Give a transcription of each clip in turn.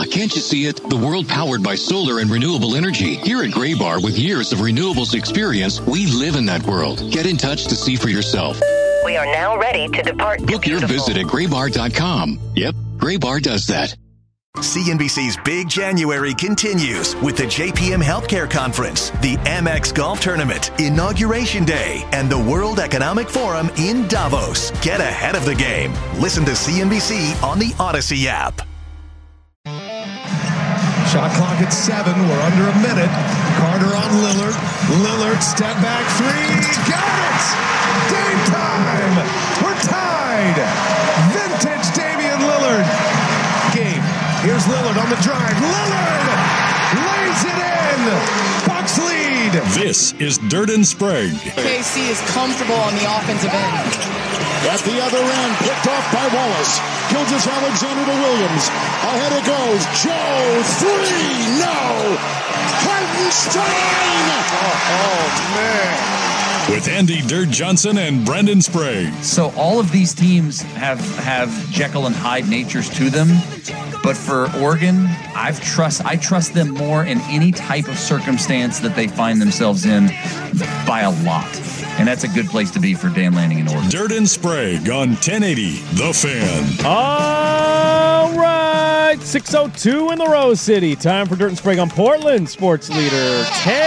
can't you see it? The world powered by solar and renewable energy. Here at Graybar, with years of renewables experience, we live in that world. Get in touch to see for yourself. We are now ready to depart. Book your visit at graybar.com. Yep, Graybar does that. CNBC's Big January continues with the JPM Healthcare Conference, the Amex Golf Tournament, Inauguration Day, and the World Economic Forum in Davos. Get ahead of the game. Listen to CNBC on the Odyssey app. Shot clock at 7. We're under a minute. Carter on Lillard. Lillard, step back three. Got it! Game time! We're tied! Vintage Damian Lillard. Game. Here's Lillard on the drive. Lillard lays it in. Bucks lead. This is Dirt and Sprague. KC is comfortable on the offensive end. At the other end, picked off by Wallace. Gilgeous-Alexander to Williams. Ahead it goes. Joe, 3, no! Hartenstein! Oh, man. With Andy Dirt Johnson and Brendan Sprague. So all of these teams have Jekyll and Hyde natures to them. But for Oregon, I trust them more in any type of circumstance that they find themselves in by a lot. And that's a good place to be for Dan Lanning in Oregon. Dirt and Sprague on 1080 The Fan. All right, 6:02 in the Rose City. Time for Dirt and Sprague on Portland Sports Leader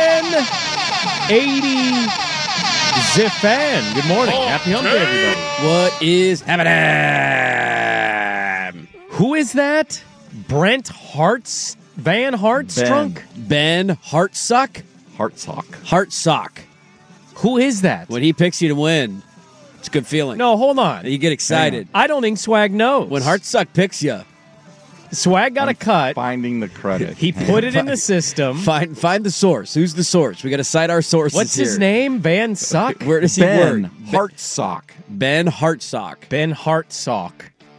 1080 The Fan. Good morning. Happy hump day, everybody. What is happening? Who is that? Brent Van Hartstrunk? Ben Hartsock? Hartsock. Who is that? When he picks you to win, it's a good feeling. No, hold on. You get excited. I don't think Swag knows. When Hartsock picks you. Swag got a cut. Finding the credit. He put it in the system. Find the source. Who's the source? We got to cite our sources. What's his here. name? Van Suck? Where does he Ben work? Hartsock. Ben Hartsock. Ben Hartsock.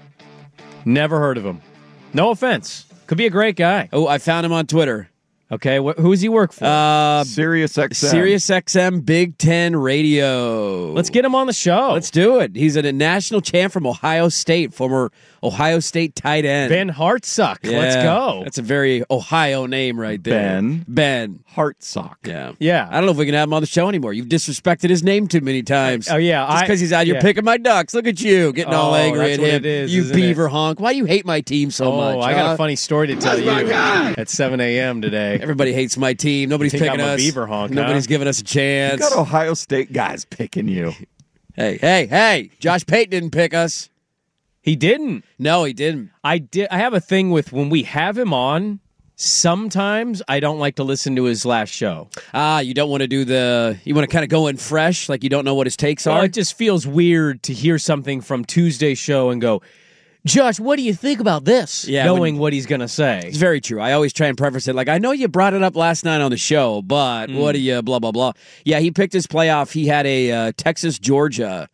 Never heard of him. No offense. Could be a great guy. Oh, I found him on Twitter. Okay, who does he work for? Sirius XM. Sirius XM Big Ten Radio. Let's get him on the show. Let's do it. He's a national champ from Ohio State, former Ohio State tight end. Ben Hartsock. Yeah, let's go. That's a very Ohio name right there. Ben Hartsock. Yeah. I don't know if we can have him on the show anymore. You've disrespected his name too many times. Oh, yeah. Just because he's out here picking my Ducks. Look at you, getting all angry at him. It is, you beaver honk. Why do you hate my team so much? I got a funny story to tell you at 7 a.m. today. Everybody hates my team. Nobody's picking us. Beaver honk, Nobody's giving us a chance. You got Ohio State guys picking you. Hey. Josh Payton didn't pick us. He didn't. No, he didn't. I have a thing with when we have him on, sometimes I don't like to listen to his last show. You don't want to you want to kind of go in fresh, like you don't know what his takes are? It just feels weird to hear something from Tuesday's show and go, Josh, what do you think about this? Yeah, knowing what he's going to say. It's very true. I always try and preface it like, I know you brought it up last night on the show, but what do you blah, blah, blah. Yeah, he picked his playoff. He had a Texas-Georgia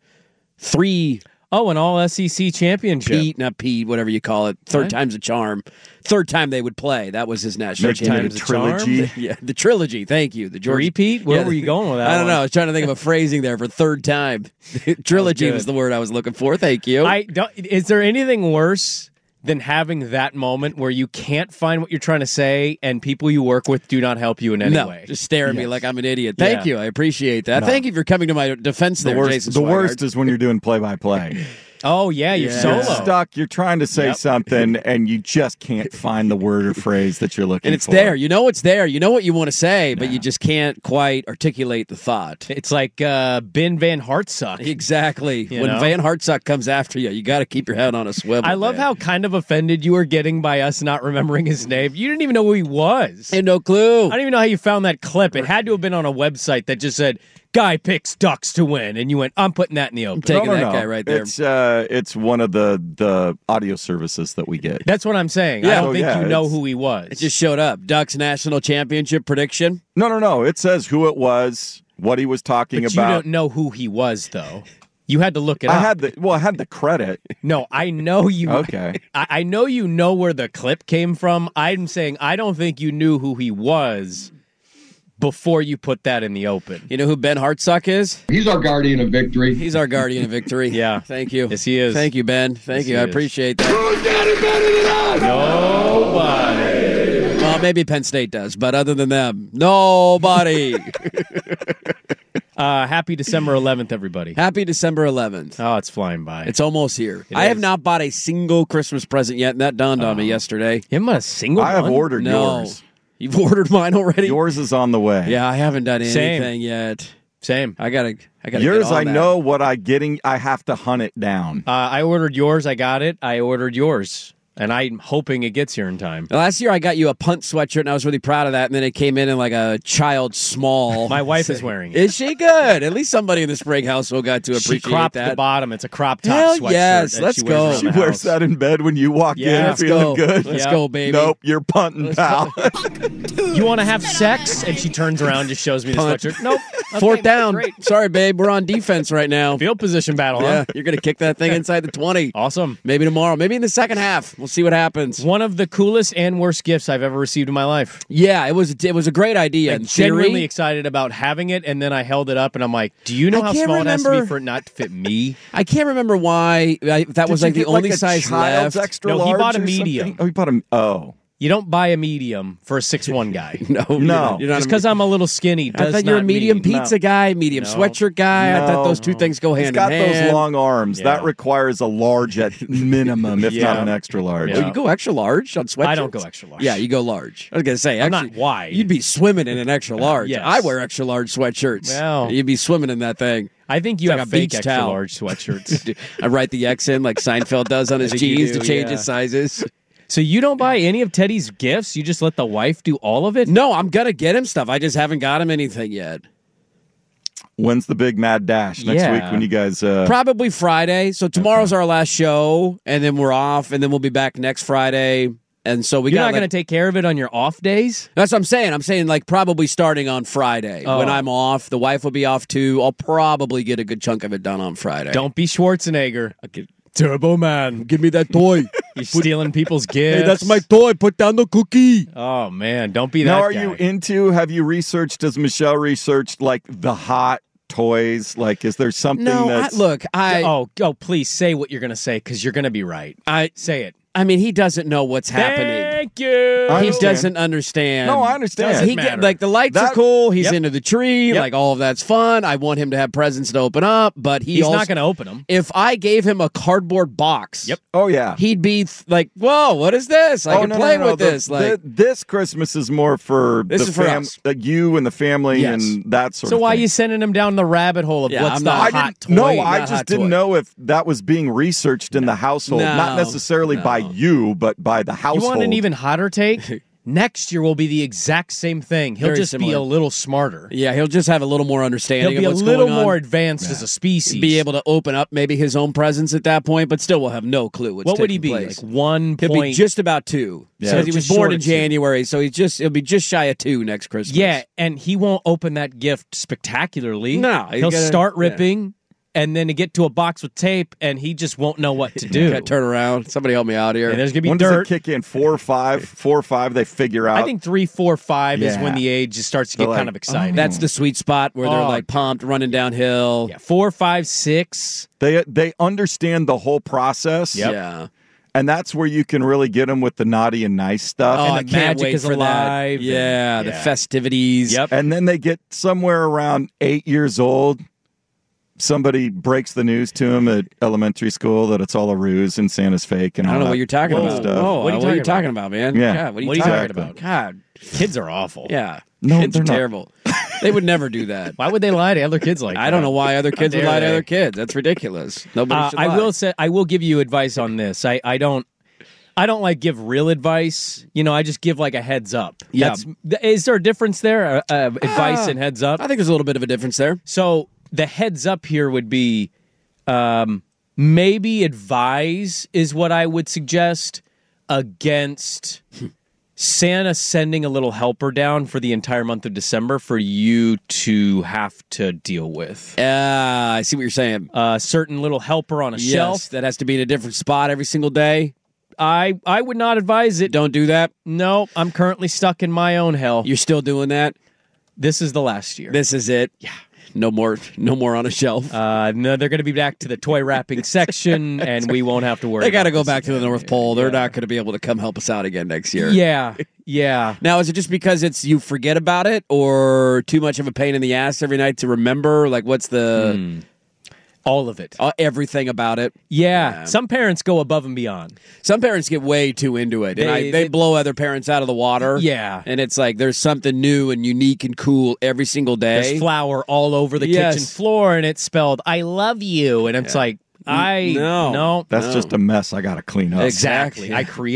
3... Oh, an all-SEC championship. Pete, whatever you call it. Third time's a charm. Third time they would play. That was his national championship. The trilogy. Yeah, the trilogy. Thank you. The Georgia repeat? Where were you going with that? I don't know. I was trying to think of a phrasing there for third time. Trilogy was the word I was looking for. Thank you. Is there anything worse than having that moment where you can't find what you're trying to say and people you work with do not help you in any way? Just stare at me like I'm an idiot. Thank you. I appreciate that. Thank you for coming to my defense there, Jason The worst is when you're doing play-by-play. Oh, yeah, you're solo. You're stuck. You're trying to say something, and you just can't find the word or phrase that you're looking for. And it's there. You know it's there. You know what you want to say, but you just can't quite articulate the thought. It's like Ben Van Hartsock. Exactly. When Van Hartsock comes after you, you got to keep your head on a swivel. I love how kind of offended you were getting by us not remembering his name. You didn't even know who he was. I had no clue. I don't even know how you found that clip. It had to have been on a website that just said, guy picks Ducks to win, and you went, I'm putting that in the open. I'm taking that guy right there. It's one of the audio services that we get. That's what I'm saying. I don't think you know who he was. It just showed up. Ducks national championship prediction? No. It says who it was, what he was talking about. You don't know who he was, though. You had to look it up. I had the credit. No, I know you. Okay. I know you know where the clip came from. I'm saying I don't think you knew who he was before you put that in the open. You know who Ben Hartsock is? He's our guardian of victory. Yeah. Thank you. Yes, he is. Thank you, Ben. Thank you. I appreciate that. Who's got it better than us? Nobody. Well, maybe Penn State does, but other than them, nobody. Happy December 11th, everybody. Happy December 11th. Oh, it's flying by. It's almost here. I have not bought a single Christmas present yet, and that dawned on me yesterday. You haven't a single I have one? ordered No. yours. You've ordered mine already? Yours is on the way. Yeah, I haven't done Same. anything yet. Same. I gotta Yours, get on I that. know what I have to hunt it down. I ordered yours. I got it. I ordered yours. And I'm hoping it gets here in time. Last year I got you a punt sweatshirt, and I was really proud of that. And then it came in like a child small. My wife is wearing it. Is she good? At least somebody in the Sprague household got to appreciate She cropped that. the bottom. It's a crop top Hell sweatshirt. yes, that let's she go. wears around She the wears house. that in bed when you walk Yeah, in let's feeling go. good. Let's Yep. go, baby. Nope, you're punting, pal. You want to have sex? And she turns around and just shows me the Punt. sweatshirt. Nope. Okay, Fourth down. Great. Sorry, babe. We're on defense right now. Field position battle, Yeah, huh? you're going to kick that thing inside the 20. Awesome. Maybe tomorrow. Maybe in the second half. We'll see what happens. One of the coolest and worst gifts I've ever received in my life. Yeah, it was a great idea. I'm In theory, genuinely excited about having it, and then I held it up, and I'm like, do you know I how can't small it has to be remember- for it not to fit me? I can't remember why that was Did like you the get, only a size child's left. extra No, he large bought a or something? medium. Oh, he bought a. Oh. You don't buy a medium for a 6'1" guy. No, No. you're not Just a- because I'm a little skinny I does thought you're a not medium mean- pizza guy, medium No. sweatshirt guy. I thought those two things go He's hand got in hand. those long arms. Yeah. That requires a large at minimum, if not Yeah. an extra large. Oh, you go extra large on sweatshirts? I don't go extra large. Yeah, you go large. I was gonna say, I'm actually, not wide. You'd be swimming in an extra large. yes. I wear extra large sweatshirts. Well. You'd be swimming in that thing. I think you It's have like a fake beach extra towel. large sweatshirts. I write the X in like Seinfeld does on his think you jeans do, to change yeah. his sizes. So you don't buy any of Teddy's gifts? You just let the wife do all of it? No, I'm gonna get him stuff. I just haven't got him anything yet. When's the big mad dash next Yeah. week when you guys? Probably Friday. So tomorrow's our last show, and then we're off, and then we'll be back next Friday. And so we You're got not going to take care of it on your off days? That's what I'm saying. I'm saying like probably starting on Friday Oh. when I'm off. The wife will be off too. I'll probably get a good chunk of it done on Friday. Don't be Schwarzenegger. Turbo Man. Give me that toy. You're stealing people's gifts. Hey, that's my toy. Put down the cookie. Oh, man. Don't be that now, are guy. you into? Have you researched? Has Michelle researched like the hot toys? Like, is there something No, that's Oh, please say what you're going to say because you're going to be right. Say it. I mean, he doesn't know what's happening. Thank you. I He understand. doesn't understand. No, I understand. He matter. like the lights are That- cool. He's Yep. into the tree. Yep. Like all of that's fun. I want him to have presents to open up, but He's also, not going to open them. If I gave him a cardboard box, Yep. Oh yeah. he'd be like, "Whoa, what is this? I can play with this." Like this Christmas is more for This the is for us. you and the family Yes. and that sort So of why are thing. you sending him down the rabbit hole of Yeah, what's I'm the not- hot toy? No, I not just hot didn't toy. know if that was being researched in the household, not No, necessarily by you, but by the household. You want an even hotter take? Next year will be the exact same thing. He'll Very just be similar. a little smarter. yeah, he'll just have a little more understanding. He'll be of a what's little going on. more advanced as a species. Be able to open up maybe his own presents at that point, but still will have no clue what's What would he taking be? place. Like 1 He'll point? be just about 2. Yeah. Because he was Just born short in of 2. January, so he'll be just shy of 2 next Christmas. Yeah, and he won't open that gift spectacularly. No, you he'll gotta- start yeah. ripping, and then to get to a box with tape, and he just won't know what to do. Gotta turn around. Somebody help me out here. And there's gonna be when dirt. does it kick in? 4 or 5? 4 or 5, they figure out. I think 3, 4, 5 is Yeah. when the age just starts to get They're kind like, of exciting. That's the sweet spot where they're Oh. like pumped, running downhill. yeah, 4, 5, 6. they understand the whole process. Yep. Yeah. And that's where you can really get them with the naughty and nice stuff. Oh, And I the can't magic wait is for alive, that. Yeah, and- the yeah. festivities. Yep. And then they get somewhere around 8 years old. Somebody breaks the news to him at elementary school that it's all a ruse and Santa's fake. And I don't all know what that you're talking fun about. stuff. Oh, What are you talking about, man? Yeah. God, what are you, What are you talking talking about? about? God, Kids are awful. yeah. No, Kids they're are not. terrible. They would never do that. Why would they lie to other kids like that? I don't know why other kids would dare lie to they? other kids. That's ridiculous. Nobody should lie. I will give you advice on this. I don't like give real advice. You know, I just give like a heads up. Yeah. Is there a difference there? Advice and heads up? I think there's a little bit of a difference there. So the heads up here would be maybe advise is what I would suggest against Santa sending a little helper down for the entire month of December for you to have to deal with. I see what you're saying. A certain little helper on a shelf. Yes, that has to be in a different spot every single day. I would not advise it. Don't do that. No, I'm currently stuck in my own hell. You're still doing that. This is the last year. This is it. Yeah. No more on a shelf. No, they're going to be back to the toy wrapping section, and we won't have to worry. They got to go about back to the North Pole. They're not going to be able to come help us out again next year. Yeah. Now, is it just because you forget about it, or too much of a pain in the ass every night to remember? Like, what's the all of it, everything about it? Yeah. Some parents go above and beyond. Some parents get way too into it, and they blow other parents out of the water. Yeah, and it's like there's something new and unique and cool every single day. There's flour all over the kitchen floor, and it's spelled "I love you," and it's like no, that's just a mess I got to clean up. Exactly.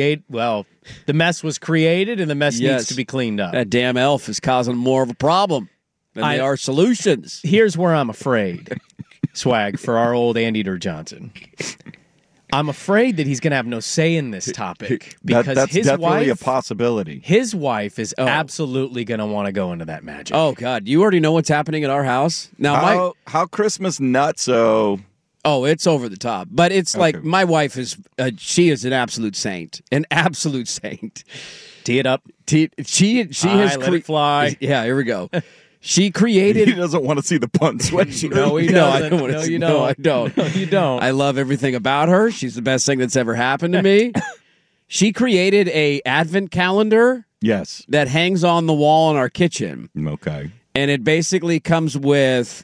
The mess was created, and the mess needs to be cleaned up. That damn elf is causing more of a problem than they are solutions. Here's where I'm afraid, Swag, for our old Andy Dur Johnson. I'm afraid that he's going to have no say in this topic because that's his definitely wife, a possibility. His wife is absolutely going to want to go into that magic. Oh God, you already know what's happening at our house now. How Christmas nutso. Oh, it's over the top. But it's like my wife is, she is an absolute saint. An absolute saint. Tee it up. She has let it fly. Yeah, here we go. She created. He doesn't want to see the pun switch. No, he doesn't. No, you don't. No, I don't. No, you don't. I love everything about her. She's the best thing that's ever happened to me. She created a advent calendar. Yes. That hangs on the wall in our kitchen. Okay. And it basically comes with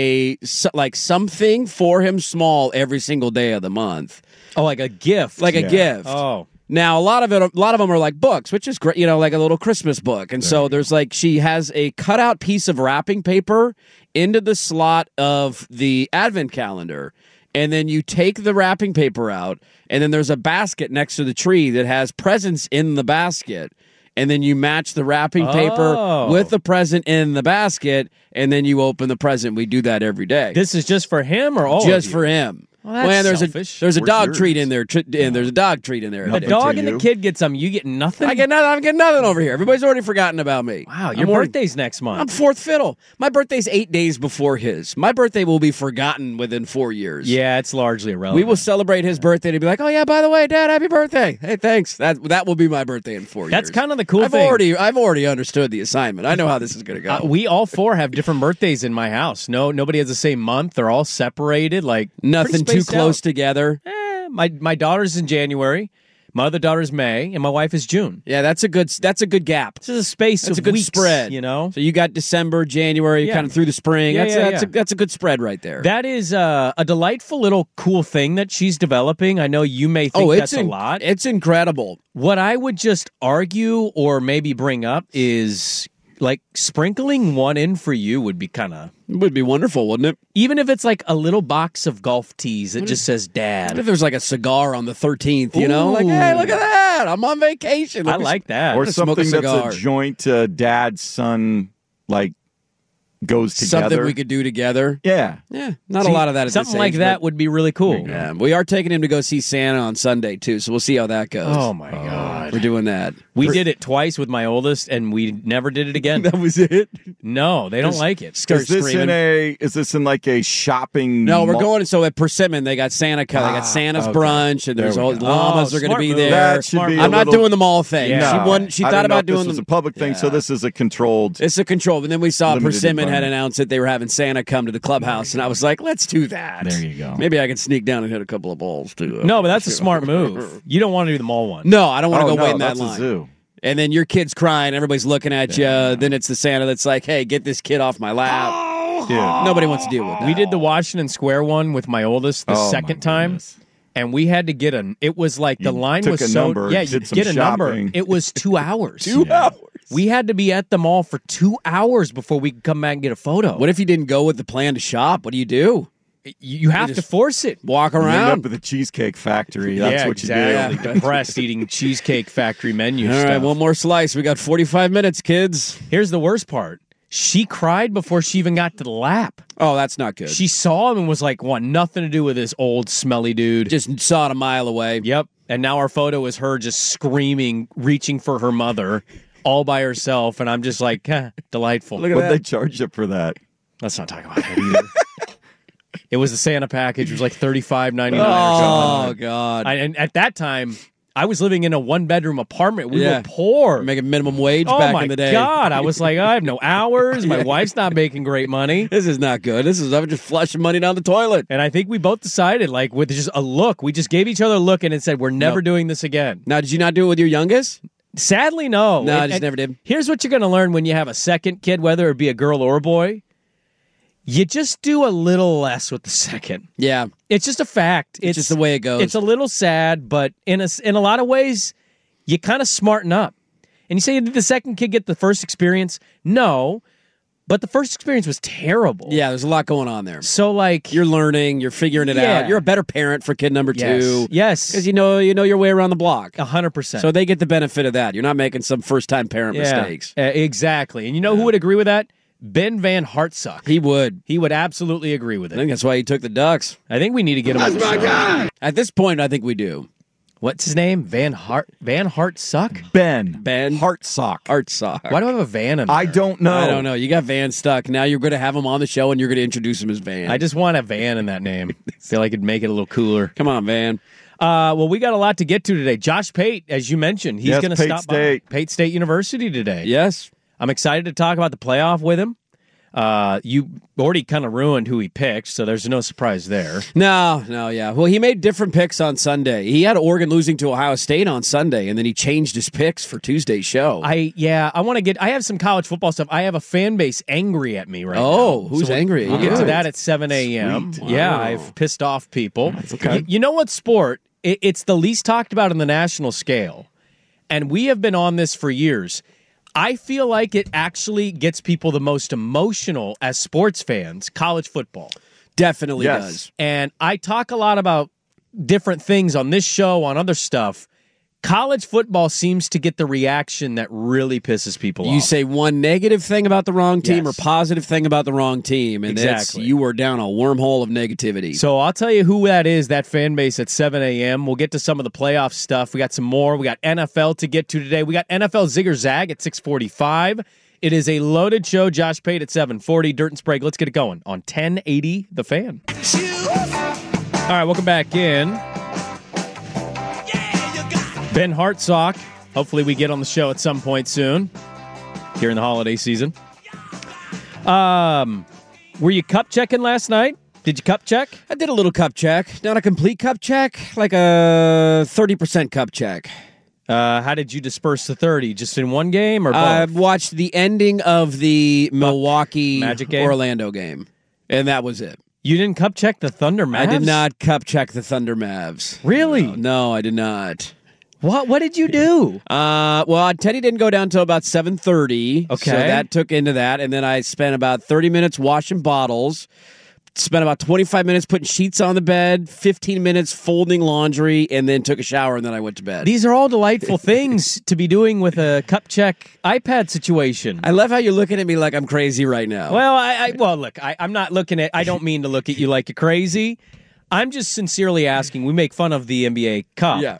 something for him small every single day of the month. Oh, like a gift. Like a gift. Oh. Now, a lot of them are like books, which is great, like a little Christmas book. And so there's she has a cutout piece of wrapping paper into the slot of the advent calendar. And then you take the wrapping paper out, and then there's a basket next to the tree that has presents in the basket. And then you match the wrapping paper with the present in the basket, and then you open the present. We do that every day. This is just for him or all just of you? for him. Well, that's selfish. There's a dog treat in there. There's a dog treat in there. The dog and the kid get some. You get nothing? I get nothing. I'm getting nothing over here. Everybody's already forgotten about me. Wow, your birthday's next month. I'm fourth fiddle. My birthday's 8 days before his. My birthday will be forgotten within 4 years. Yeah, it's largely irrelevant. We will celebrate his birthday to be like, oh yeah, by the way, Dad, happy birthday. Hey, thanks. That will be my birthday in 4 years. That's kind of the cool thing. I've already understood the assignment. I know how this is going to go. We all four have different birthdays in my house. Nobody has the same month. They're all separated. Like nothing too close together. My daughter's in January, my other daughter's May, and my wife is June. Yeah, that's a good gap. This is a space that's of a good weeks, spread. So you got December, January, kind of through the spring. That's a good spread right there. That is a delightful little cool thing that she's developing. I know you may think that's a lot. It's incredible. What I would just argue or maybe bring up is like sprinkling one in for you would be wonderful, wouldn't it? Even if it's like a little box of golf tees that just says Dad. What if there's like a cigar on the 13th, like, hey, look at that. I'm on vacation. I like that. Or something that's a joint dad, son, goes together. Something we could do together. Yeah. Not a lot of that at something this like age, that would be really cool. Yeah, we are taking him to go see Santa on Sunday, too, so we'll see how that goes. Oh, my God. We're doing that. We did it twice with my oldest, and we never did it again. That was it? No, they don't like it. Is this in like a shopping No, we're going, so at Persimmon, they got Santa, they got Santa's brunch, and there's llamas are going to be there. That should be I'm not doing the mall thing. Yeah. She thought about doing this was a public thing, so this is a controlled. It's a controlled. And then we saw Persimmon had environment. announced that they were having Santa come to the clubhouse, and I was like, let's do that. There you go. Maybe I can sneak down and hit a couple of balls, too. No, but that's a smart move. You don't want to do the mall one. No, I don't want to go wait in that that's line. A zoo. And then your kid's crying, everybody's looking at you. Then it's the Santa that's like, hey, get this kid off my lap. Dude. Nobody wants to deal with that. We did the Washington Square one with my oldest the second time. And we had to get it was like the line was so number, yeah, you get a shopping. number. It was 2 hours. 2 hours. We had to be at the mall for 2 hours before we could come back and get a photo. What if you didn't go with the plan to shop? What do you do? You have to force it. Walk You end around. up with a Cheesecake Factory. That's what exactly. you do. Depressed eating Cheesecake Factory menu All stuff. right, one more slice. We got 45 minutes, kids. Here's the worst part. She cried before she even got to the lap. Oh, that's not good. She saw him and was like, want nothing to do with this old smelly dude. Just saw it a mile away. Yep. And now our photo is her just screaming, reaching for her mother all by herself. And I'm just like, delightful. Look at What'd they charge you for that? Let's not talk about that either. It was the Santa package. It was like $35.99 or something. Oh, God. And at that time, I was living in a 1-bedroom apartment. We Yeah. were poor. Making minimum wage Oh back my in the day. God. I was like, I have no hours. My wife's not making great money. This is not good. I'm just flushing money down the toilet. And I think we both decided, like, with just a look, we just gave each other a look and it said, we're never doing this again. Now, did you not do it with your youngest? Sadly, no. No, I just never did. Here's what you're going to learn when you have a second kid, whether it be a girl or a boy. You just do a little less with the second. Yeah. It's just a fact. It's just the way it goes. It's a little sad, but in a lot of ways, you kind of smarten up. And you say, did the second kid get the first experience? No, but the first experience was terrible. Yeah, there's a lot going on there. So, like, you're learning, you're figuring it Yeah. out. You're a better parent for kid number two. Yes. Because you know your way around the block. 100%. So they get the benefit of that. You're not making some first-time parent mistakes. Exactly. And you know who would agree with that? Ben Van Hartsock. He would. He would absolutely agree with it. I think that's why he took the Ducks. I think we need to get him on the show. guy. At this point, I think we do. What's his name? Van Hartsock? Ben Hartsock. Hartsock. Why do I have a Van in there? I don't know. I don't know. You got Van stuck. Now you're going to have him on the show, and you're going to introduce him as Van. I just want a Van in that name. Feel like it'd make it a little cooler. Come on, Van. Well, we got a lot to get to today. Josh Pate, as you mentioned, he's Yes, going to Pate stop State. by Pate State University today. Yes. I'm excited to talk about the playoff with him. You already kind of ruined who he picked, so there's no surprise there. No, yeah. Well, he made different picks on Sunday. He had Oregon losing to Ohio State on Sunday, and then he changed his picks for Tuesday's show. I have some college football stuff. I have a fan base angry at me right now. Oh, who's angry? We'll get to that at 7 a.m. Sweet. Yeah, Wow. I've pissed off people. okay. You know what sport? It's the least talked about in the national scale, and we have been on this for years. I feel like it actually gets people the most emotional as sports fans, college football. Definitely Yes. does. And I talk a lot about different things on this show, on other stuff. College football seems to get the reaction that really pisses people off. You say one negative thing about the wrong team Yes. or positive thing about the wrong team, and Exactly. you are down a wormhole of negativity. So I'll tell you who that is, that fan base at 7 a.m. We'll get to some of the playoff stuff. We got some more. We got NFL to get to today. We got NFL Zigger Zag at 6:45. It is a loaded show. Josh Pate at 7:40. Dirt and Sprague. Let's get it going on 1080 The Fan. All right, welcome back in. Ben Hartsock. Hopefully we get on the show at some point soon here in the holiday season. Were you cup checking last night? Did you cup check? I did a little cup check. Not a complete cup check, like a 30% cup check. How did you disperse the 30? Just in one game or both? I watched the ending of the Milwaukee Magic game? Orlando game, and that was it. You didn't cup check the Thunder Mavs? I did not cup check the Thunder Mavs. Really? No, I did not. What did you do? Well, Teddy didn't go down until about 7:30. Okay. So that took into that. And then I spent about 30 minutes washing bottles, spent about 25 minutes putting sheets on the bed, 15 minutes folding laundry, and then took a shower, and then I went to bed. These are all delightful things to be doing with a cup check iPad situation. I love how you're looking at me like I'm crazy right now. Well, look, I'm not looking at, I don't mean to look at you like you're crazy. I'm just sincerely asking. We make fun of the NBA Cup. Yeah.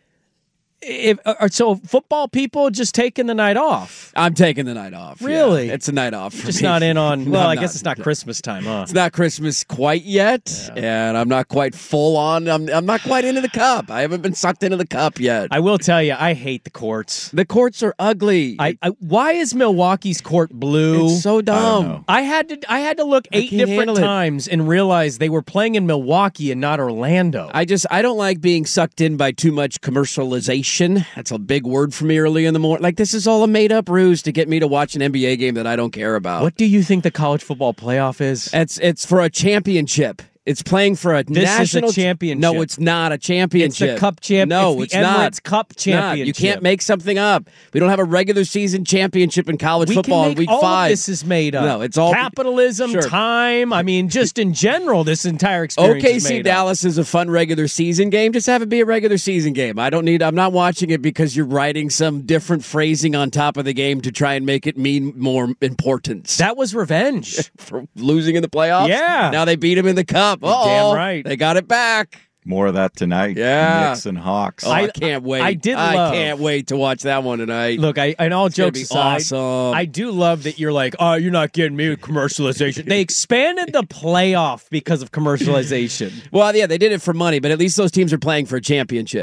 So football people just taking the night off? I'm taking the night off. Really? Yeah. It's a night off for Just me. not in on, No, well, I'm I guess it's not Christmas time, huh? It's not Christmas quite yet, and I'm not quite full on. I'm not quite into the cup. I haven't been sucked into the cup yet. I will tell you, I hate the courts. The courts are ugly. Why is Milwaukee's court blue? It's so dumb. I had to look 8 can't different handle it. times and realize they were playing in Milwaukee and not Orlando. I don't like being sucked in by too much commercialization. That's a big word for me early in the morning. Like, this is all a made-up ruse to get me to watch an NBA game that I don't care about. What do you think the college football playoff is? It's for a championship. It's playing for a national championship. No, it's not a championship. It's the Cup champ. No, it's it's not. Emirates Cup It's not. championship. You can't make something up. We don't have a regular season championship in college We football can in make week all 5. of this is made up. No, it's all capitalism, Sure. time. I mean, just in general, this entire experience is OKC made Dallas is a fun regular season game. Just have it be a regular season game. I'm not watching it because you're writing some different phrasing on top of the game to try and make it mean more importance. That was revenge. For losing in the playoffs? Yeah. Now they beat him in the cup. You're damn right. They got it back. More of that tonight. Yeah. Knicks and Hawks. Oh, I can't wait. I can't wait to watch that one tonight. Look, and all gonna jokes be aside, awesome. I do love that you're like, oh, you're not getting me with commercialization. They expanded the playoff because of commercialization. Well, yeah, they did it for money, but at least those teams are playing for a championship.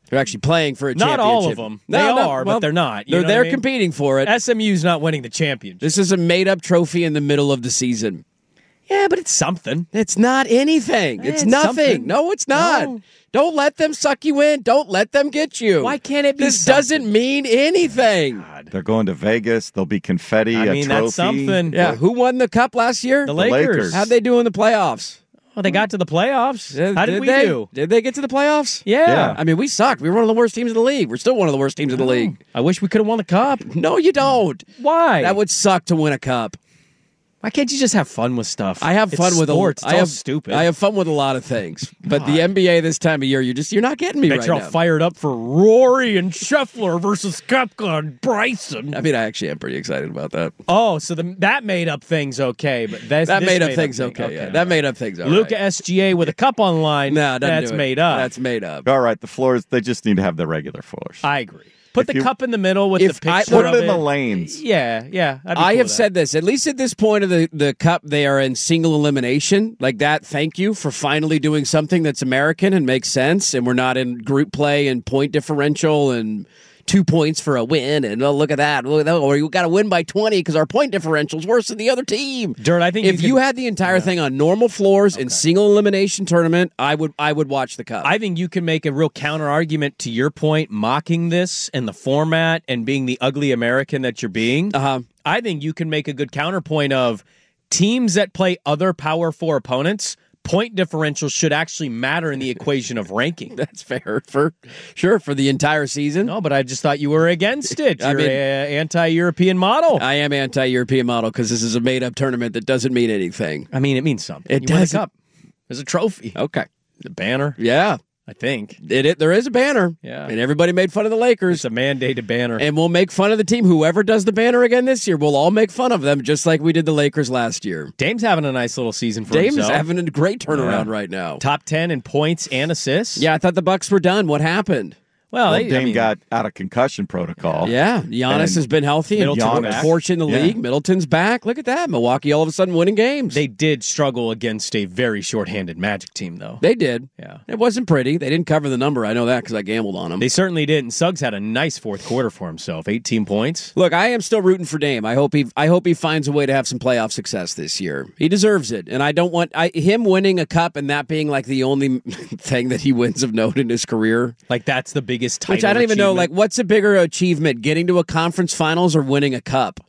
They're actually playing for a Not championship. all of them. They are, but they're not. You know They're what I mean? competing for it. SMU's not winning the championship. This is a made-up trophy in the middle of the season. Yeah, but it's something. It's not anything. It's nothing. something. No, it's not. No. Don't let them suck you in. Don't let them get you. Why can't it be This something? doesn't mean anything. They're going to Vegas. There'll be confetti, I a mean, trophy. that's something. Yeah, who won the cup last year? The Lakers. Lakers. How'd they do in the playoffs? Well, they got to the playoffs. How did we they? do? Did they get to the playoffs? Yeah. I mean, we sucked. We were one of the worst teams in the league. We're still one of the worst teams in the league. I wish we could have won the cup. No, you don't. Why? That would suck to win a cup. Why can't you just have fun with stuff? I have fun with sports. I It's all have stupid. I have fun with a lot of things, but the NBA this time of year, you're not getting me Bet right you're all now. fired up for Rory and Scheffler versus Koepka and Bryson. I mean, I actually am pretty excited about that. Oh, so that made up things okay, but That this made up things okay. Yeah, that made up things. All Luka right. SGA with a cup on line. No, doesn't that's do it. made up. That's made up. All right, the floors, they just need to have the regular floors. I agree. Put If the you- cup in the middle with If the I- picture Put of it in the lanes. Yeah. I'd be I cool have with that. said this, at least at this point of the cup, they are in single elimination. Like that, thank you for finally doing something that's American and makes sense. And we're not in group play and point differential and 2 points for a win. And oh, look at that. Or you got to win by 20 because our point differential is worse than the other team. Dirt, I think if you had the entire thing on normal floors in single elimination tournament, I would watch the cup. I think you can make a real counter argument to your point, mocking this and the format and being the ugly American that you're being. I think you can make a good counterpoint of teams that play other Power 4 opponents. Point differential should actually matter in the equation of ranking. That's fair for the entire season. No, but I just thought you were against it. You're I mean- an anti-European model. I am anti-European model because this is a made-up tournament that doesn't mean anything. I mean, it means something. It You win a doesn't. cup. There's a trophy. Okay. The banner. Yeah. I think. There is a banner. Yeah. And everybody made fun of the Lakers. It's a mandated banner. And we'll make fun of the team. Whoever does the banner again this year, we'll all make fun of them just like we did the Lakers last year. Dame's having a nice little season for Dame's himself. having a great turnaround right now. Top 10 in points and assists. Yeah, I thought the Bucks were done. What happened? Well, Dame got out of concussion protocol. Yeah, Giannis And has been healthy and Middleton's back. torch in the league. Middleton's back. Look at that. Milwaukee all of a sudden winning games. They did struggle against a very shorthanded Magic team, though. They did. Yeah. It wasn't pretty. They didn't cover the number. I know that because I gambled on them. They certainly did. And Suggs had a nice fourth quarter for himself. 18 points. Look, I am still rooting for Dame. I hope he finds a way to have some playoff success this year. He deserves it, and I don't want him winning a cup and that being like the only thing that he wins of note in his career. Like that's the biggest title. Which I don't even know. achievement. Like, what's a bigger achievement, getting to a conference finals or winning a cup?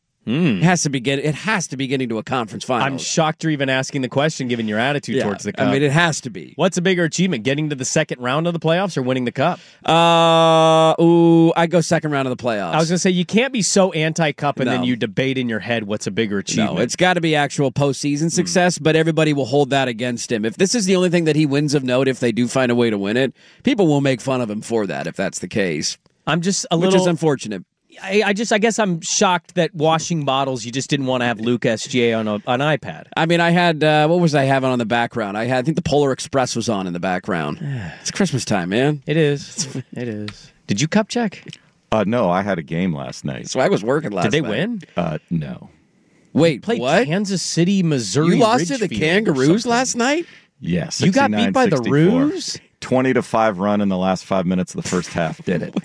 It has to be getting to a conference finals. I'm shocked you're even asking the question, given your attitude towards the cup. I mean, it has to be. What's a bigger achievement, getting to the second round of the playoffs or winning the cup? I go second round of the playoffs. I was going to say, you can't be so anti-cup and then No. you debate in your head what's a bigger achievement. No, it's got to be actual postseason success, but everybody will hold that against him. If this is the only thing that he wins of note, if they do find a way to win it, people will make fun of him for that if that's the case. I'm just a Which little is unfortunate. I guess I'm shocked that washing bottles, you just didn't want to have Luke SGA on an iPad. I mean, I had, what was I having on the background? I think the Polar Express was on in the background. It's Christmas time, man. It is. It is. Did you cup check? No, I had a game last night. So I was working last night. Did they win? No. Wait, Played what? Kansas City, Missouri. You lost to the Ridgefield or Kangaroos something. last night? Yes. You got beat by the 69-64. Roos? 20-5 run in the last 5 minutes of the first half. Did it.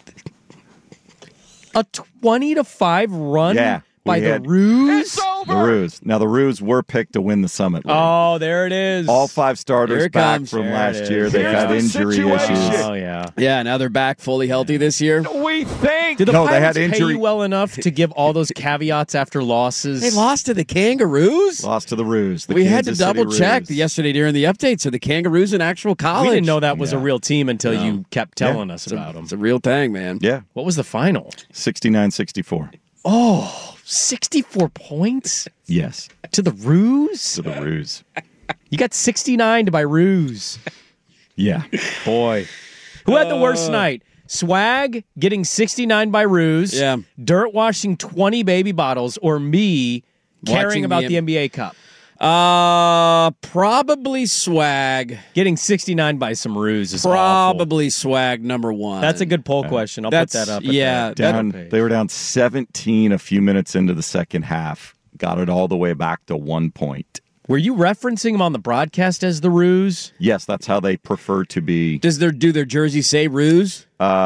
A 20-5 run Yeah, by we the had- Roos? The Roos. Now, the Roos were picked to win the Summit League. Oh, there it is. All 5 starters Here it back comes. from There it last is. year. They've Here's had the injury situation. issues. Oh, yeah. Yeah, now they're back fully healthy this year. We think. Did the No, they Pirates had pay injury- you well enough to give all those caveats after losses? They lost to the Kangaroos? Lost to the Roos. The We had to Kansas City double check Roos. yesterday during the updates. Are the Kangaroos an actual college? We didn't know that was a Yeah. real team until No. you kept telling us about them. It's a real thing, man. Yeah, What was the final? 69-64. Oh, 64 points Yes, to the Roos? to the Roos. You got 69 by Roos. Yeah. Boy. Who had the worst night? Swag getting 69 by Roos. Yeah. Dirt washing 20 baby bottles, or me caring Watching about the the NBA Cup. Probably Swag. Getting 69 by some Roos is awful. Probably Swag number one. That's a good poll question. I'll put That's- that up. yeah, They were down 17 a few minutes into the second half. Got it all the way back to 1 point. Were you referencing them on the broadcast as the Roos? Yes, that's how they prefer to be. Do their jerseys say Roos?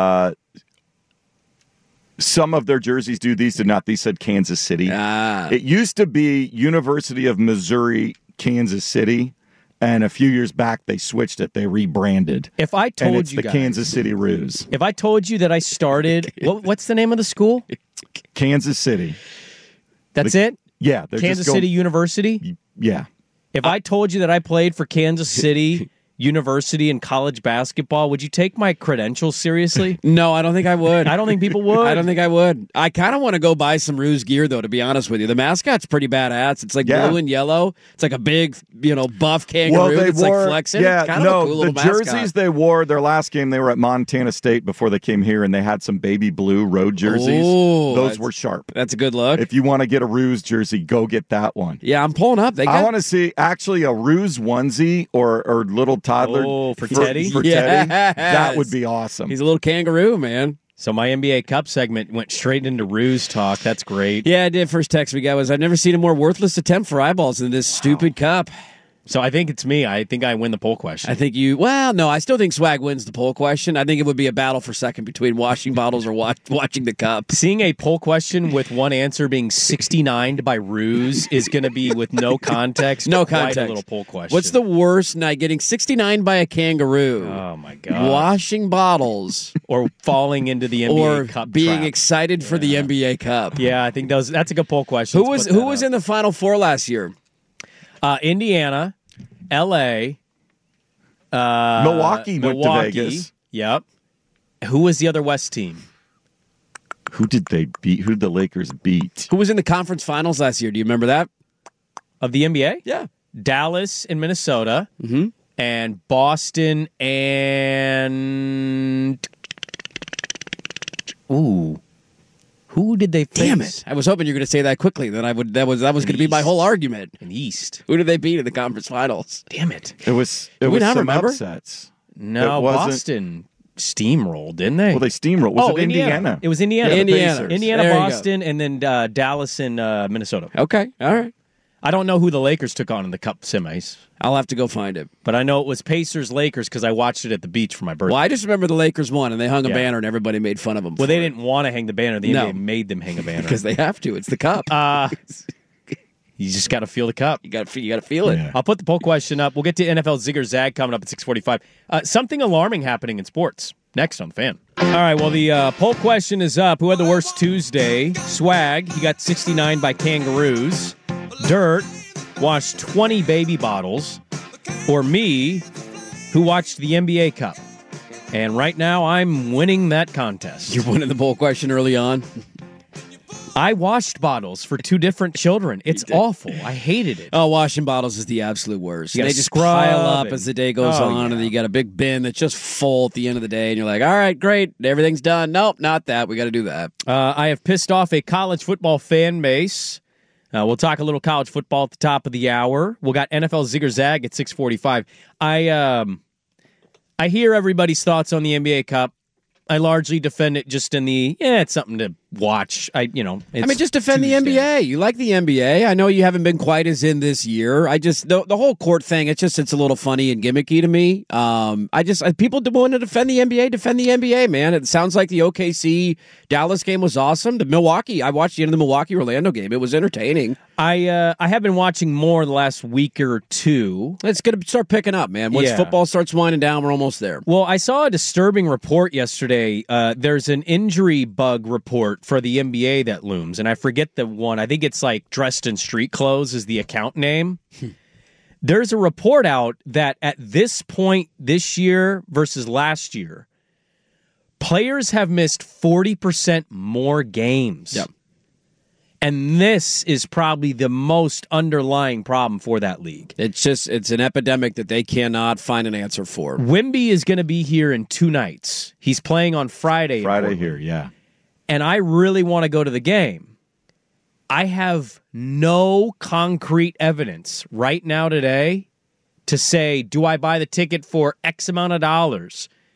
Some of their jerseys do. These did not. These said Kansas City. It used to be University of Missouri, Kansas City, and a few years back they switched it. They rebranded. If I told and it's you the guys, Kansas City Roos. If I told you that I started, what's the name of the school? Kansas City. That's it? Yeah. Kansas City University? Yeah. If I told you that I played for Kansas City University in college basketball, would you take my credentials seriously? No, I don't think I would. I don't think people would. I don't think I would. I kind of want to go buy some Roos gear, though, to be honest with you. The mascot's pretty badass. It's like blue and yellow. It's like a big, buff kangaroo that's like flexing. Yeah, it's kind of a cool little jerseys mascot. they wore, their last game, they were at Montana State before they came here, and they had some baby blue road jerseys. Ooh, those were sharp. That's a good look. If you want to get a Roos jersey, go get that one. Yeah, I'm pulling up. I want to see actually a Roos onesie or little toddler for Teddy? For Teddy. That would be awesome. He's a little kangaroo, man. So my NBA Cup segment went straight into Roos talk. That's great. Yeah, I did. First text we got was, I've never seen a more worthless attempt for eyeballs than this stupid cup. So I think it's me. I think I win the poll question. I think no, I still think Swag wins the poll question. I think it would be a battle for second between washing bottles or watching the cup. Seeing a poll question with one answer being 69'd by Roos is going to be with no context. No quite context. a little poll question. What's the worst night? Getting 69 by a kangaroo. Oh, my God. Washing bottles. Or falling into the NBA Cup Or being trap. excited for the NBA Cup. Yeah, I think that's a good poll question. Who was in the Final Four last year? Indiana, L.A., Milwaukee went to Vegas. Yep. Who was the other West team? Who did they beat? Who did the Lakers beat? Who was in the conference finals last year? Do you remember that? Of the NBA? Yeah. Dallas and Minnesota. Mm-hmm. And Boston and... Ooh. Who did they face? Damn it. I was hoping you were going to say that quickly. Then that was going to be my whole argument. In East. Who did they beat in the conference finals? Damn it. It was not some remember? upsets. No, Boston steamrolled, didn't they? Well, they steamrolled. Was it Indiana? It was Indiana. Indiana. Indiana, There you Boston, and then Dallas and Minnesota. Okay. All right. I don't know who the Lakers took on in the Cup semis, I'll have to go find it. but I know it was Pacers-Lakers because I watched it at the beach for my birthday. Well, I just remember the Lakers won, and they hung a Yeah. banner, and everybody made fun of them. Well, they didn't want to hang the banner. The No. NBA made them hang a banner. because they have to. It's the cup. You just got to feel the cup. You got to feel it. Yeah. I'll put the poll question up. We'll get to NFL Zigger Zag coming up at 6:45. Something alarming happening in sports. Next on Fan. All right, well, the poll question is up. Who had the worst Tuesday? Swag, he got 69 by kangaroos. Dirt washed 20 baby bottles. Or me, who watched the NBA Cup. And right now, I'm winning that contest. You're winning the poll question early on. I washed bottles for two different children. It's awful. I hated it. Oh, washing bottles is the absolute worst. You gotta They just scrub pile up and- as the day goes Oh, on, yeah. and then you got a big bin that's just full at the end of the day, and you're like, all right, great, everything's done. Nope, not that. We got to do that. I have pissed off a college football fan base. We'll talk a little college football at the top of the hour. We'll got NFL Zigger Zag at 6:45. I hear everybody's thoughts on the NBA Cup. I largely defend it just in the it's something to watch. Just defend Tuesday. the NBA. You like the NBA. I know you haven't been quite as in this year. I just the whole court thing. It's a little funny and gimmicky to me. People want to defend the NBA. Defend the NBA, man. It sounds like the OKC Dallas game was awesome. I watched the end of the Milwaukee Orlando game. It was entertaining. I have been watching more the last week or two. It's going to start picking up, man. Once football starts winding down, we're almost there. Well, I saw a disturbing report yesterday. There's an injury bug report for the NBA that looms, and I forget the one. I think it's like Dressed in Street Clothes is the account name. There's a report out that at this point this year versus last year, players have missed 40% more games. Yep. And this is probably the most underlying problem for that league. It's an epidemic that they cannot find an answer for. Wemby is going to be here in 2 nights. He's playing on Friday. Friday here, yeah. And I really want to go to the game. I have no concrete evidence right now today to say, do I buy the ticket for X amount of dollars?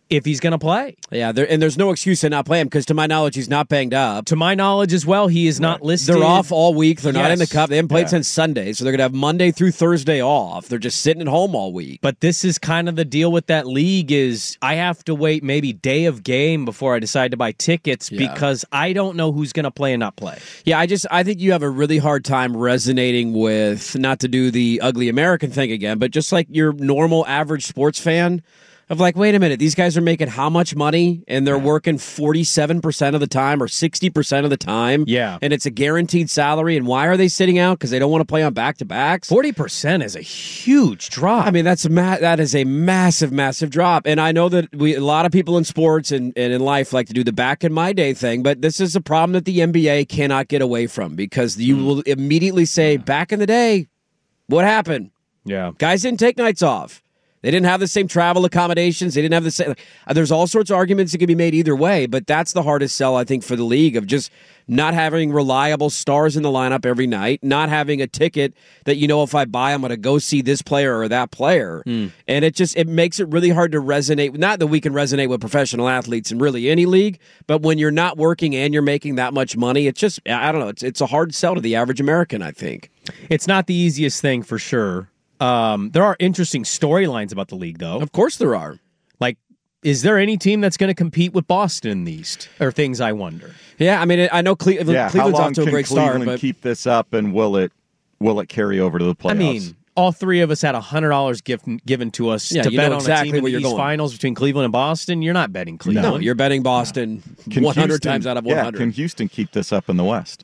if he's going to play. Yeah, and there's no excuse to not play him because, to my knowledge, he's not banged up. To my knowledge as well, he is not listed. They're off all week. They're not in the Cup. They haven't played Yeah. since Sunday, so they're going to have Monday through Thursday off. They're just sitting at home all week. But this is kind of the deal with that league is I have to wait maybe day of game before I decide to buy tickets because I don't know who's going to play and not play. Yeah, I think you have a really hard time resonating with, not to do the ugly American thing again, but just like your normal average sports fan of like, wait a minute, these guys are making how much money and they're working 47% of the time or 60% of the time. Yeah. And it's a guaranteed salary. And why are they sitting out? Because they don't want to play on back-to-backs. 40% is a huge drop. I mean, that is a massive, massive drop. And I know that a lot of people in sports and in life like to do the back in my day thing, but this is a problem that the NBA cannot get away from because you will immediately say, back in the day, what happened? Yeah. Guys didn't take nights off. They didn't have the same travel accommodations. They didn't have the same. There's all sorts of arguments that can be made either way, but that's the hardest sell, I think, for the league of just not having reliable stars in the lineup every night, not having a ticket that, if I buy, I'm going to go see this player or that player. And it makes it really hard to resonate. Not that we can resonate with professional athletes in really any league, but when you're not working and you're making that much money, it's just, I don't know, it's a hard sell to the average American, I think. It's not the easiest thing for sure. There are interesting storylines about the league, though. Of course there are. Like, is there any team that's going to compete with Boston in the East? Or things I wonder. Yeah, I mean, I know Cleveland's off to a great start. Cleveland but keep this up, and will it carry over to the playoffs? I mean, all three of us had $100 given to us to bet on a team in the East Finals between Cleveland and Boston. You're not betting Cleveland. No, you're betting Boston 100 times out of 100. Yeah, can Houston keep this up in the West?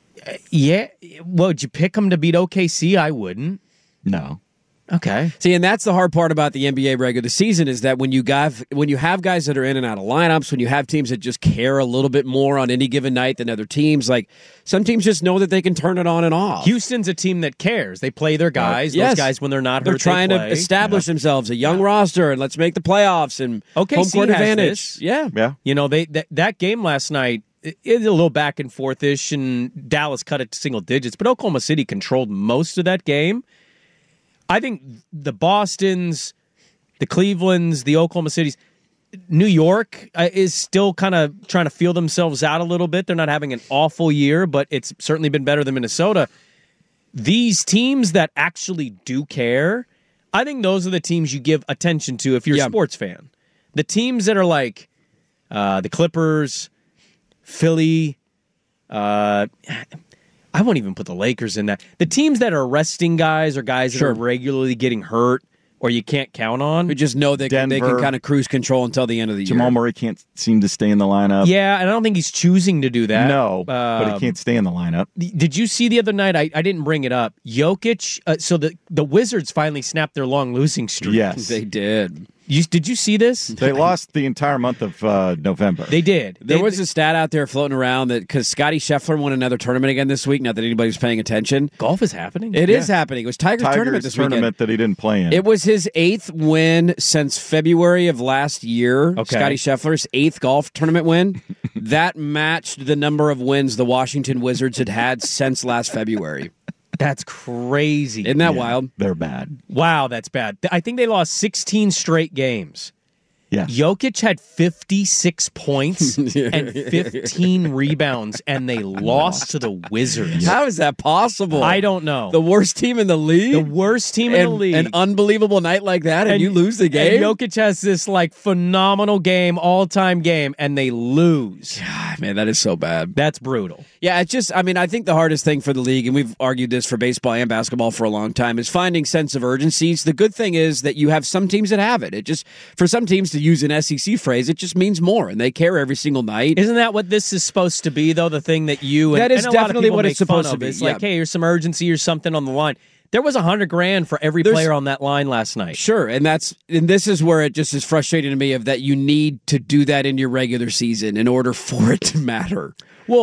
Yeah. Well, would you pick them to beat OKC? I wouldn't. No. Okay. See, and that's the hard part about the NBA regular season is that when you have guys that are in and out of lineups, when you have teams that just care a little bit more on any given night than other teams, like some teams just know that they can turn it on and off. Houston's a team that cares. They play their guys. Yes. Those guys, when they're not hurt, they're trying to establish themselves, a young roster, and let's make the playoffs and home court advantage. This. Yeah. That game last night is a little back and forth-ish, and Dallas cut it to single digits, but Oklahoma City controlled most of that game. I think the Bostons, the Clevelands, the Oklahoma Cities, New York is still kind of trying to feel themselves out a little bit. They're not having an awful year, but it's certainly been better than Minnesota. These teams that actually do care, I think those are the teams you give attention to if you're a sports fan. The teams that are like the Clippers, Philly, I won't even put the Lakers in that. The teams that are resting guys or guys that are regularly getting hurt or you can't count on. We just know that they can kind of cruise control until the end of the year. Jamal Murray can't seem to stay in the lineup. Yeah, and I don't think he's choosing to do that. No, but he can't stay in the lineup. Did you see the other night? I didn't bring it up. Jokic, so the Wizards finally snapped their long losing streak. Yes. They did. Did you see this? They lost the entire month of November. They did. There was a stat out there floating around that because Scottie Scheffler won another tournament again this week, not that anybody's paying attention. Golf is happening. It is happening. It was Tiger's tournament this weekend. That he didn't play in. It was his 8th win since February of last year. Okay. Scottie Scheffler's 8th golf tournament win. That matched the number of wins the Washington Wizards had since last February. That's crazy. Isn't that wild? They're bad. Wow, that's bad. I think they lost 16 straight games. Yeah. Jokic had 56 points and 15 rebounds, and they lost to the Wizards. How is that possible? I don't know. The worst team in the league? The worst team in the league. An unbelievable night like that, and you lose the game? And Jokic has this phenomenal game, all-time game, and they lose. God, man, that is so bad. That's brutal. Yeah, it's just, I think the hardest thing for the league, and we've argued this for baseball and basketball for a long time, is finding sense of urgencies. The good thing is that you have some teams that have it. It just, for some teams to use an SEC phrase, it just means more, and they care every single night. Isn't that what this is supposed to be, though? The thing that you and, that is and a definitely lot of what it's supposed to be. It's like, hey, here's some urgency or something on the line. There was $100,000 for every player on that line last night. Sure, and this is where it just is frustrating to me of that you need to do that in your regular season in order for it to matter. Well,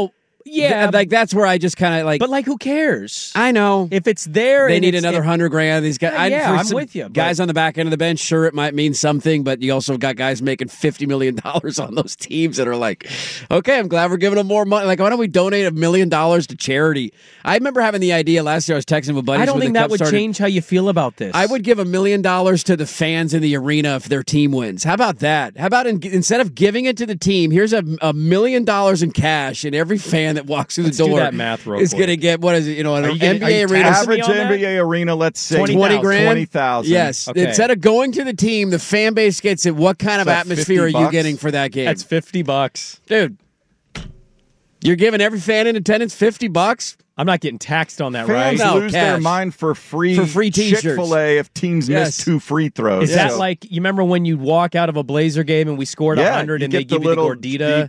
Yeah, like that's where I just kind of like. But like, who cares? I know if it's there. They and need it's, another $100,000. These guys. I'm with you. Guys on the back end of the bench, sure, it might mean something, but you also got guys making $50 million on those teams that are like, okay, I'm glad we're giving them more money. Like, why don't we donate $1 million to charity? I remember having the idea last year. I was texting with buddies. I don't think that would change how you feel about this. I would give $1 million to the fans in the arena if their team wins. How about that? How about instead of giving it to the team, here's $1 million in cash, and every fan that walks through the door do that math real is quick. going to get, what is it? An NBA arena. Average NBA arena, let's say 20 grand. 20,000. Yes. Okay. Instead of going to the team, the fan base gets it. What kind of atmosphere are you getting for that game? That's $50, dude. You're giving every fan in attendance $50. I'm not getting taxed on that, Fans right? lose their mind for free T-shirts. Chick-fil-A if teams miss 2 free throws. Is that like, you remember when you walk out of a Blazer game and we scored 100 and they give you the Gordita?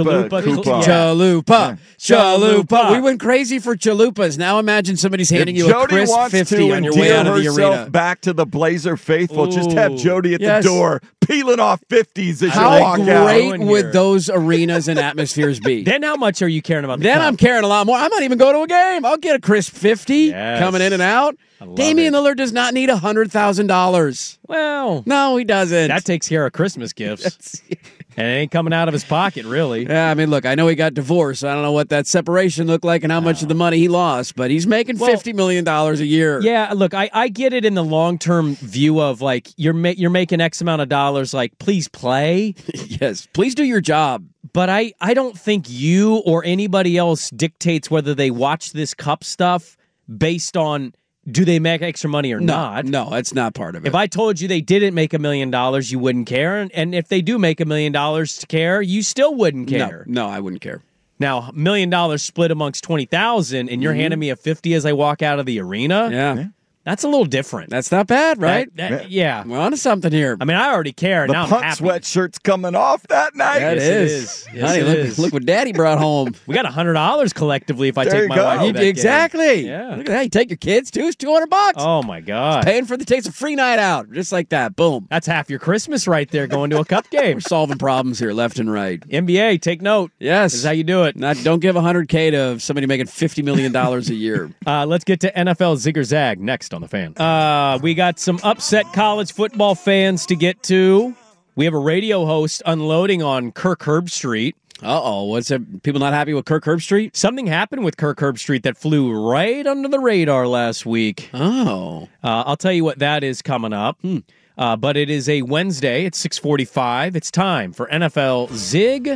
Chalupa. We went crazy for chalupas. Now imagine somebody's handing you a crisp 50 on your way out of the arena. Back to the Blazer faithful. Just have Jody at Yes. the door peeling off 50s as How you walk out. great would those arenas and atmospheres be? Then how much are you caring about the Then cup? I'm caring a lot more. I might even go to a game. I'll get a crisp 50 Yes. coming in and out. Damian Lillard does not need $100,000. Well, no, he doesn't. That takes care of Christmas gifts. And it ain't coming out of his pocket, really. Yeah, I mean, look, I know he got divorced. So I don't know what that separation looked like and how much of the money he lost, but he's making $50 million a year. Yeah, look, I get it in the long-term view of, like, you're making X amount of dollars, like, please play. Yes, please do your job. But I don't think you or anybody else dictates whether they watch this cup stuff based on do they make extra money or not. No, that's not part of it. If I told you they didn't make $1 million, you wouldn't care. And if they do make $1 million to care, you still wouldn't care. No, I wouldn't care. Now, $1 million split amongst 20,000 and you're handing me a 50 as I walk out of the arena? Yeah. That's a little different. That's not bad, right? Yeah. We're onto something here. I mean, I already care. The now I'm punt happy. sweatshirt's coming off that night. That Yes, is. it is. Yes, Honey, it is. Look what Daddy brought home. We got $100 collectively if I There take you my go. wife to that game. Exactly. Yeah. Look at that. You take your kids too. It's $200. Oh, my God. Paying for takes a free night out. Just like that. Boom. That's half your Christmas right there going to a cup game. We're solving problems here left and right. NBA, take note. Yes. This is how you do it. Don't give $100K to somebody making $50 million a year. Let's get to NFL Zigger Zag next on The Fan. We got some upset college football fans to get to. We have a radio host unloading on Kirk Herbstreit. Uh-oh. What's it? People not happy with Kirk Herbstreit? Something happened with Kirk Herbstreit that flew right under the radar last week. Oh. I'll tell you what that is coming up. But it is a Wednesday. It's 6:45. It's time for NFL Zig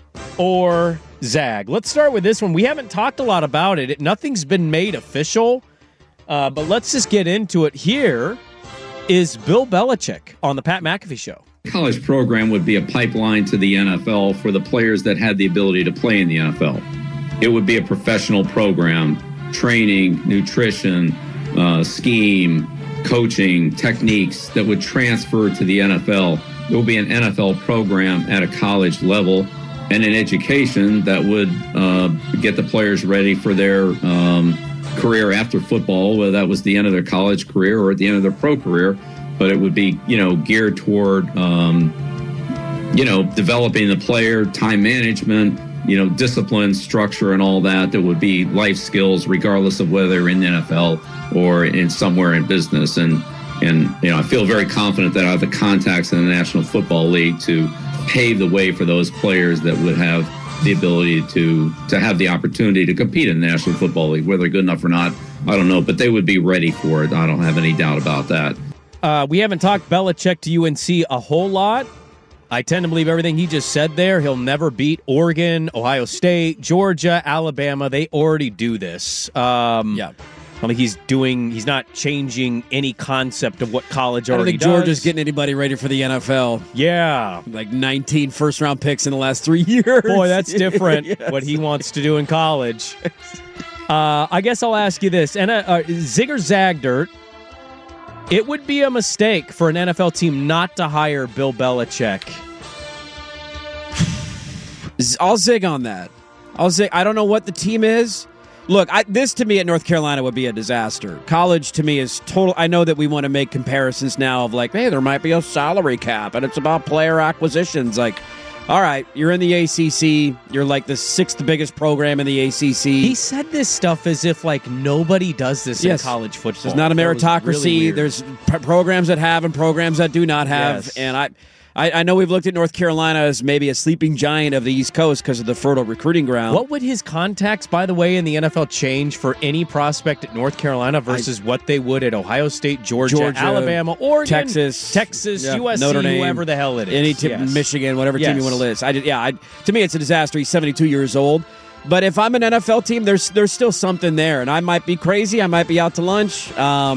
or Zag. Let's start with this one. We haven't talked a lot about it. Nothing's been made official. But let's just get into it. Here is Bill Belichick on the Pat McAfee Show. College program would be a pipeline to the NFL for the players that had the ability to play in the NFL. It would be a professional program, training, nutrition, scheme, coaching, techniques that would transfer to the NFL. There will be an NFL program at a college level and an education that would get the players ready for their career after football, whether that was the end of their college career or at the end of their pro career. But it would be, geared toward, developing the player, time management, discipline, structure, and all that. That would be life skills, regardless of whether they're in the NFL or in somewhere in business. And I feel very confident that I have the contacts in the National Football League to pave the way for those players that would have the ability to have the opportunity to compete in the National Football League. Whether they're good enough or not, I don't know, but they would be ready for it. I don't have any doubt about that. We haven't talked Belichick to UNC a whole lot. I tend to believe everything he just said there. He'll never beat Oregon, Ohio State, Georgia, Alabama. They already do this. Yeah. I mean, he's not changing any concept of what college already does. I don't think Georgia's getting anybody ready for the NFL. Yeah. Like 19 first-round picks in the last 3 years. Boy, that's different, Yes. what he wants to do in college. I guess I'll ask you this. Zig or Zag Dirt, it would be a mistake for an NFL team not to hire Bill Belichick. I'll zig on that. I don't know what the team is. Look, this to me at North Carolina would be a disaster. College to me is total. I know that we want to make comparisons now of like, hey, there might be a salary cap and it's about player acquisitions. Like, all right, you're in the ACC. You're like the 6th biggest program in the ACC. He said this stuff as if like nobody does this in college football. There's not a meritocracy. Really there's programs that have and programs that do not have. Yes. And I know we've looked at North Carolina as maybe a sleeping giant of the East Coast because of the fertile recruiting ground. What would his contacts, by the way, in the NFL change for any prospect at North Carolina versus what they would at Ohio State, Georgia, Alabama, Oregon, Texas, USC, Notre Dame, whoever the hell it is. Any team, Michigan, whatever team you want to list. To me, it's a disaster. He's 72 years old. But if I'm an NFL team, there's still something there. And I might be crazy. I might be out to lunch.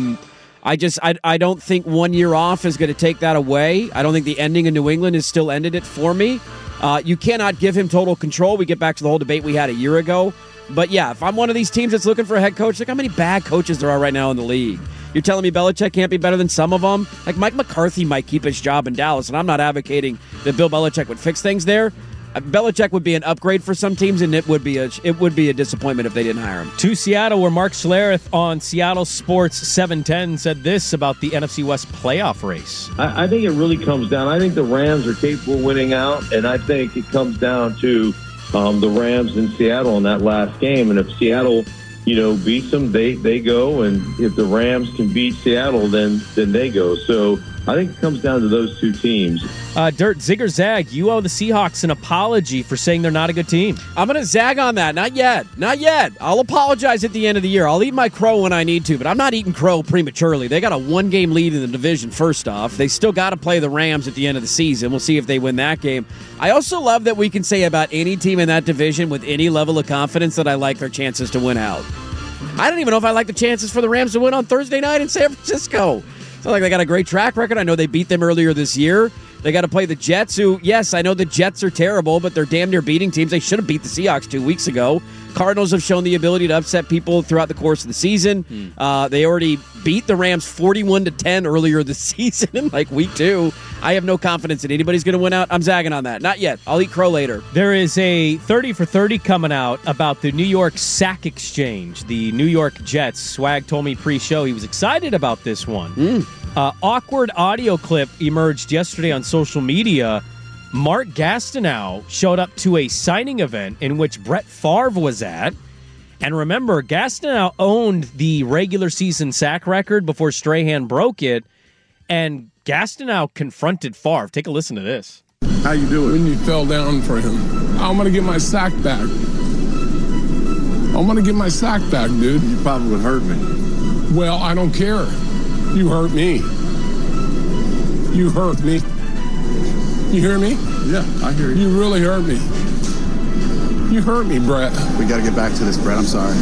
I don't think 1 year off is going to take that away. I don't think the ending in New England has still ended it for me. You cannot give him total control. We get back to the whole debate we had a year ago. But yeah, if I'm one of these teams that's looking for a head coach, look how many bad coaches there are right now in the league. You're telling me Belichick can't be better than some of them? Like Mike McCarthy might keep his job in Dallas, and I'm not advocating that Bill Belichick would fix things there. Belichick would be an upgrade for some teams, and it would be a disappointment if they didn't hire him. To Seattle, where Mark Schlereth on Seattle Sports 710 said this about the NFC West playoff race. I think it really comes down. I think the Rams are capable of winning out, and I think it comes down to the Rams in Seattle in that last game. And if Seattle, beats them, they go, and if the Rams can beat Seattle, then they go. So I think it comes down to those two teams. Dirt, zig or zag, you owe the Seahawks an apology for saying they're not a good team. I'm going to zag on that. Not yet. I'll apologize at the end of the year. I'll eat my crow when I need to, but I'm not eating crow prematurely. They got a 1-game lead in the division, first off. They still got to play the Rams at the end of the season. We'll see if they win that game. I also love that we can say about any team in that division with any level of confidence that I like their chances to win out. I don't even know if I like the chances for the Rams to win on Thursday night in San Francisco. It's not like they got a great track record. I know they beat them earlier this year. They got to play the Jets, who, yes, I know the Jets are terrible, but they're damn near beating teams. They should have beat the Seahawks 2 weeks ago. Cardinals have shown the ability to upset people throughout the course of the season. They already beat the Rams 41-10 earlier this season in week 2. I have no confidence that anybody's going to win out. I'm zagging on that. Not yet. I'll eat crow later. There is a 30 for 30 coming out about the New York Sack Exchange, the New York Jets. Swag told me pre-show he was excited about this one. Awkward audio clip emerged yesterday on social media. Mark Gastineau showed up to a signing event in which Brett Favre was at. And remember, Gastineau owned the regular season sack record before Strahan broke it. And Gastineau confronted Favre. Take a listen to this. How you doing? When you fell down for him. I'm going to get my sack back. I'm going to get my sack back, dude. You probably would hurt me. Well, I don't care. You hurt me. You hurt me. You hear me? Yeah, I hear you. You really hurt me. You hurt me, Brett. We got to get back to this, Brett. I'm sorry.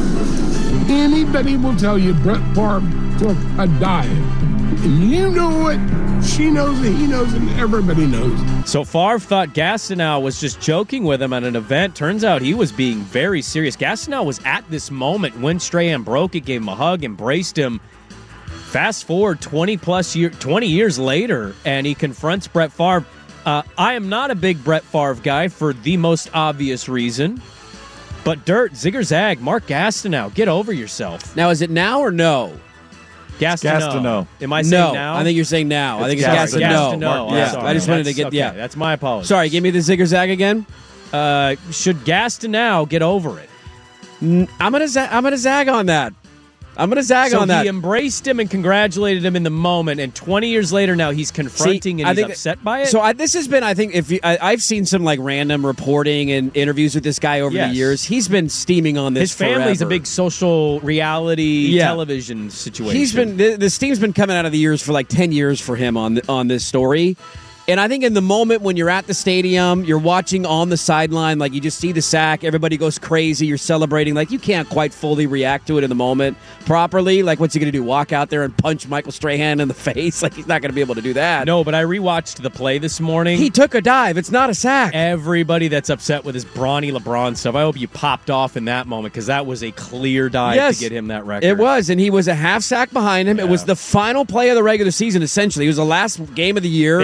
Anybody will tell you Brett Favre took a dive. And you know it. She knows it. He knows it. And everybody knows it. So Favre thought Gastineau was just joking with him at an event. Turns out he was being very serious. Gastineau was at this moment when Strahan broke it, gave him a hug, embraced him. Fast forward 20 years later, and he confronts Brett Favre. I am not a big Brett Favre guy for the most obvious reason. But Dirt, zig or zag, Mark Gastineau, get over yourself. Now, is it now or no? Gastineau. Am I saying now? I think you're saying now. I think it's Gastineau. Yeah, I just wanted to get, that's my apology. Sorry, give me the zig or zag again. Should Gastineau get over it? I'm gonna zag on that. I'm going to zag on that. So he embraced him and congratulated him in the moment, and 20 years later now he's confronting and he's upset by it? So this has been, I think, I've seen some random reporting and interviews with this guy over the years. He's been steaming on this forever. His family's a big social reality television situation. The steam's been coming out of the ears for 10 years for him on this story. And I think in the moment when you're at the stadium, you're watching on the sideline, you just see the sack, everybody goes crazy, you're celebrating, you can't quite fully react to it in the moment properly. What's he going to do, walk out there and punch Michael Strahan in the face? He's not going to be able to do that. No, but I rewatched the play this morning. He took a dive. It's not a sack. Everybody that's upset with his brawny LeBron stuff, I hope you popped off in that moment because that was a clear dive to get him that record. It was, and he was a half sack behind him. Yeah. It was the final play of the regular season, essentially. It was the last game of the year. They were up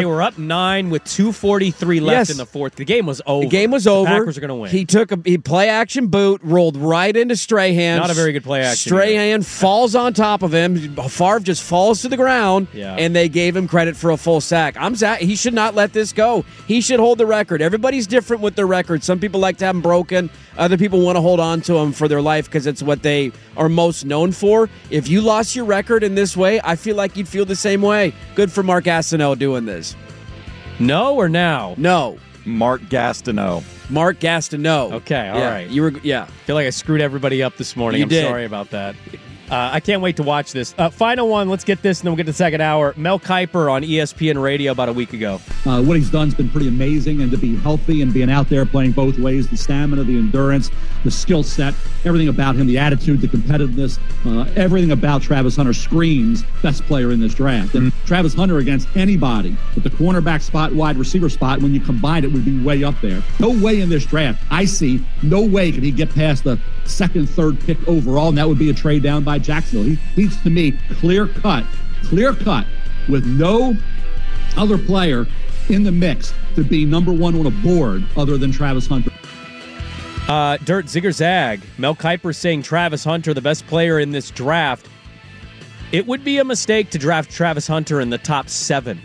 9 with 2:43 left in the fourth. The game was over. The game was over. The Packers are going to win. He took a play action boot, rolled right into Strahan. Not a very good play action. Strahan falls on top of him. Favre just falls to the ground, and they gave him credit for a full sack. He should not let this go. He should hold the record. Everybody's different with their record. Some people like to have them broken. Other people want to hold on to them for their life because it's what they are most known for. If you lost your record in this way, I feel like you'd feel the same way. Good for Mark Gastineau doing this. No or now? No. Mark Gastineau. Mark Gastineau. Okay, all right. I feel like I screwed everybody up this morning. I'm sorry about that. I can't wait to watch this. Final one. Let's get this, and then we'll get to the second hour. Mel Kiper on ESPN Radio about a week ago. What he's done has been pretty amazing, and to be healthy and being out there playing both ways, the stamina, the endurance, the skill set, everything about him, the attitude, the competitiveness, everything about Travis Hunter screams best player in this draft. And Travis Hunter against anybody at the cornerback spot, wide receiver spot, when you combine it, would be way up there. No way in this draft, I see, no way can he get past the second, third pick overall, and that would be a trade down by Jacksonville. He's, to me, clear cut, with no other player in the mix to be number one on a board other than Travis Hunter. Dirt Zigger Zag. Mel Kiper saying Travis Hunter, the best player in this draft. It would be a mistake to draft Travis Hunter in the top 7.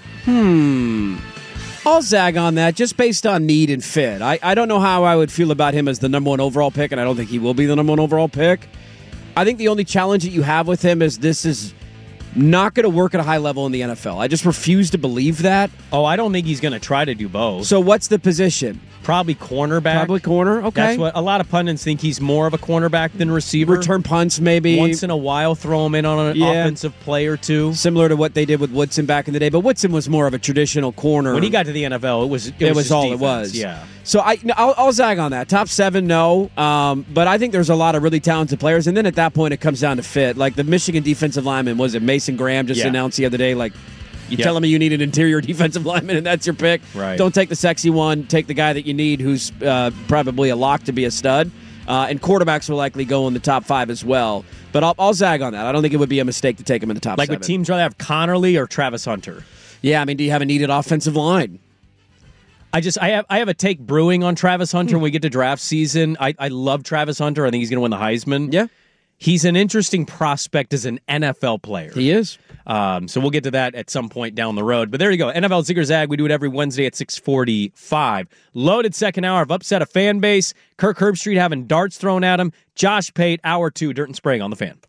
I'll zag on that just based on need and fit. I don't know how I would feel about him as the number 1 overall pick, and I don't think he will be the number 1 overall pick. I think the only challenge that you have with him is this is not going to work at a high level in the NFL. I just refuse to believe that. Oh, I don't think he's going to try to do both. So what's the position? Probably cornerback. Probably corner, okay. That's what a lot of pundits think. He's more of a cornerback than receiver. Return punts, maybe. Once in a while, throw him in on an offensive play or two. Similar to what they did with Woodson back in the day. But Woodson was more of a traditional corner. When he got to the NFL, it was all defense. it was. Yeah. So I'll zag on that. Top 7, no. But I think there's a lot of really talented players. And then at that point, it comes down to fit. Like the Michigan defensive lineman, was it Mason Graham just announced the other day, like, you're telling me you need an interior defensive lineman and that's your pick? Right. Don't take the sexy one. Take the guy that you need who's probably a lock to be a stud. And quarterbacks will likely go in the top 5 as well. But I'll zag on that. I don't think it would be a mistake to take him in the top 7. Like, would teams rather have Connerly or Travis Hunter? Yeah, I mean, do you have a needed offensive line? I have a take brewing on Travis Hunter when we get to draft season. I love Travis Hunter. I think he's going to win the Heisman. Yeah. He's an interesting prospect as an NFL player. He is. So we'll get to that at some point down the road. But there you go. NFL Zigger Zag. We do it every Wednesday at 6:45. Loaded second hour of Upset a Fan Base. Kirk Herbstreit having darts thrown at him. Josh Pate, hour 2, Dirt and Sprague on the Fan.